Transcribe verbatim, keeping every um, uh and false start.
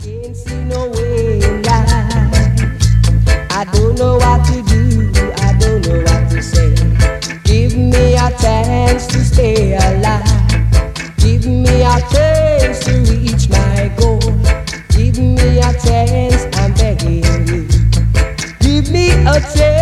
Can't see no way in life. I don't know what to do, I don't know what to say. Give me a chance to stay alive. Give me a chance to reach my goal. Give me a chance, I'm begging you. Give me a chance.